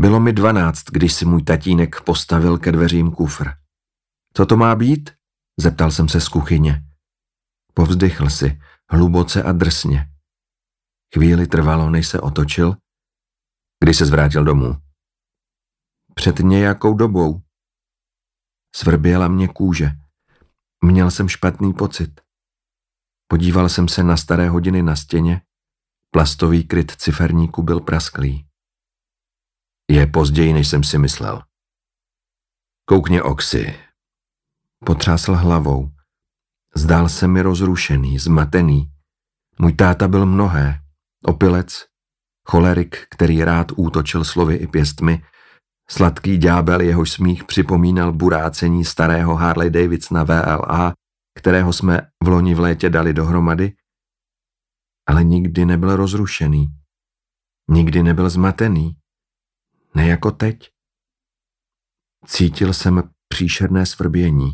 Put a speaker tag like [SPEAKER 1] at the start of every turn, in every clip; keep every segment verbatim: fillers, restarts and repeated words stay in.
[SPEAKER 1] Bylo mi dvanáct, když si můj tatínek postavil ke dveřím kufr. Co to má být? Zeptal jsem se z kuchyně. Povzdychl si, hluboce a drsně. Chvíli trvalo, než se otočil, když se zvrátil domů. Před nějakou dobou. Svrběla mě kůže. Měl jsem špatný pocit. Podíval jsem se na staré hodiny na stěně. Plastový kryt ciferníku byl prasklý. Je později, než jsem si myslel. Koukně, Oxy. Potřásl hlavou. Zdál se mi rozrušený, zmatený. Můj táta byl mnohé. Opilec, cholerik, který rád útočil slovy i pěstmi, sladký ďábel, jehož smích připomínal burácení starého Harley Davidsona V L A, kterého jsme v loni v létě dali dohromady, ale nikdy nebyl rozrušený. Nikdy nebyl zmatený. Ne jako teď. Cítil jsem příšerné svrbění.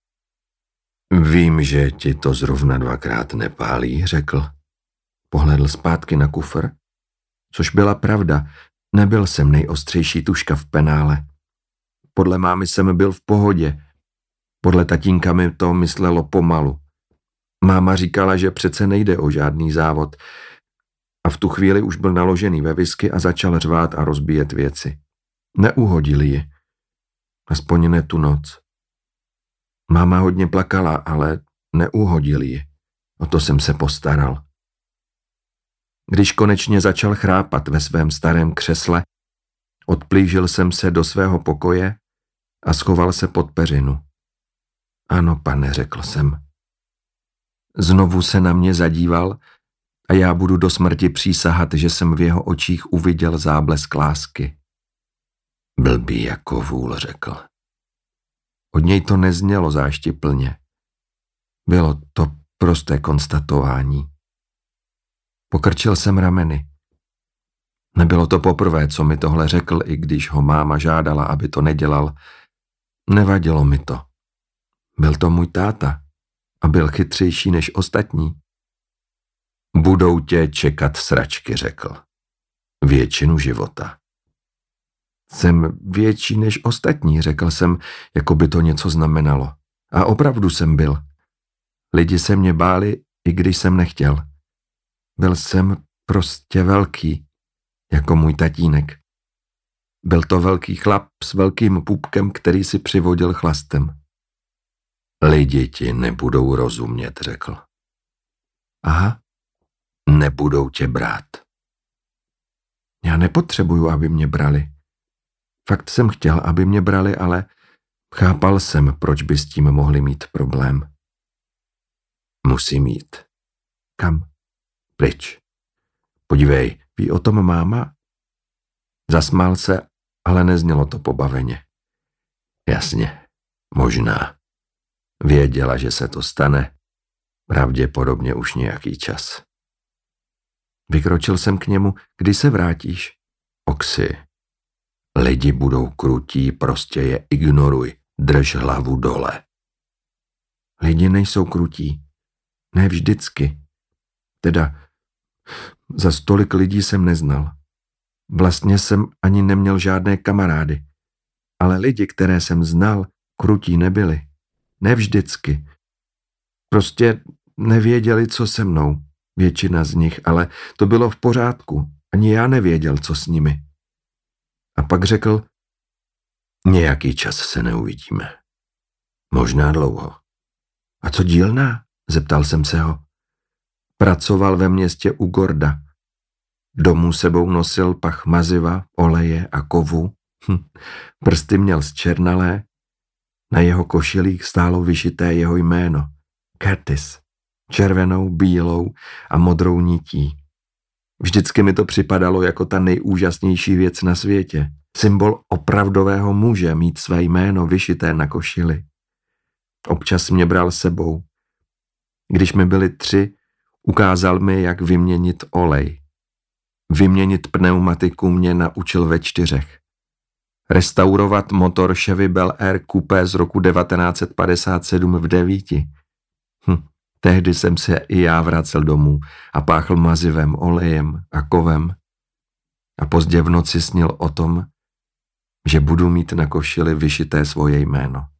[SPEAKER 1] Vím, že ti to zrovna dvakrát nepálí, řekl. Pohledl zpátky na kufr, což byla pravda. Nebyl jsem nejostřejší tuška v penále. Podle mámy jsem byl v pohodě. Podle tatínka mi to myslelo pomalu. Máma říkala, že přece nejde o žádný závod. A v tu chvíli už byl naložený ve whisky a začal řvát a rozbíjet věci. Neuhodili ji. Aspoň ne tu noc. Máma hodně plakala, ale neuhodili ji. O to jsem se postaral. Když konečně začal chrápat ve svém starém křesle, odplížil jsem se do svého pokoje a schoval se pod peřinu. Ano, pane, řekl jsem. Znovu se na mě zadíval a já budu do smrti přísahat, že jsem v jeho očích uviděl záblesk lásky. Blbý jako vůl, řekl. Od něj to neznělo záštiplně. Bylo to prosté konstatování. Pokrčil jsem rameny. Nebylo to poprvé, co mi tohle řekl, i když ho máma žádala, aby to nedělal. Nevadilo mi to. Byl to můj táta a byl chytřejší než ostatní. Budou tě čekat sračky, řekl. Většinu života. Jsem větší než ostatní, řekl jsem, jako by to něco znamenalo. A opravdu jsem byl. Lidi se mě báli, i když jsem nechtěl. Byl jsem prostě velký, jako můj tatínek. Byl to velký chlap s velkým pupkem, který si přivodil chlastem. Lidi ti nebudou rozumět, řekl. Aha, nebudou tě brát. Já nepotřebuju, aby mě brali. Fakt jsem chtěl, aby mě brali, ale chápal jsem, proč by s tím mohli mít problém. Musím jít. Kam? Pryč. Podívej, ví o tom máma? Zasmál se, ale neznělo to pobaveně. Jasně, možná. Věděla, že se to stane. Pravděpodobně už nějaký čas. Vykročil jsem k němu. Kdy se vrátíš? Oxy. Lidi budou krutí, prostě je ignoruj. Drž hlavu dole. Lidi nejsou krutí. Ne vždycky. Teda za stolik lidí jsem neznal. Vlastně jsem ani neměl žádné kamarády. Ale lidi, které jsem znal, krutí nebyli. Ne vždycky. Prostě nevěděli, co se mnou. Většina z nich, ale to bylo v pořádku. Ani já nevěděl, co s nimi. A pak řekl, nějaký čas se neuvidíme. Možná dlouho. A co dílna? Zeptal jsem se ho. Pracoval ve městě u Gorda. Domů sebou nosil pach maziva, oleje a kovu. Hm. Prsty měl zčernalé. Na jeho košilích stálo vyšité jeho jméno. Curtis. Červenou, bílou a modrou nití. Vždycky mi to připadalo jako ta nejúžasnější věc na světě. Symbol opravdového muže mít své jméno vyšité na košili. Občas mě bral sebou. Když mi byli tři, ukázal mi, jak vyměnit olej. Vyměnit pneumatiku mě naučil ve čtyřech. Restaurovat motor Chevy Bel Air Coupé z roku devatenáct set padesát sedm v devíti. Hm, tehdy jsem se i já vracel domů a páchl mazivem, olejem a kovem. A pozdě v noci snil o tom, že budu mít na košili vyšité svoje jméno.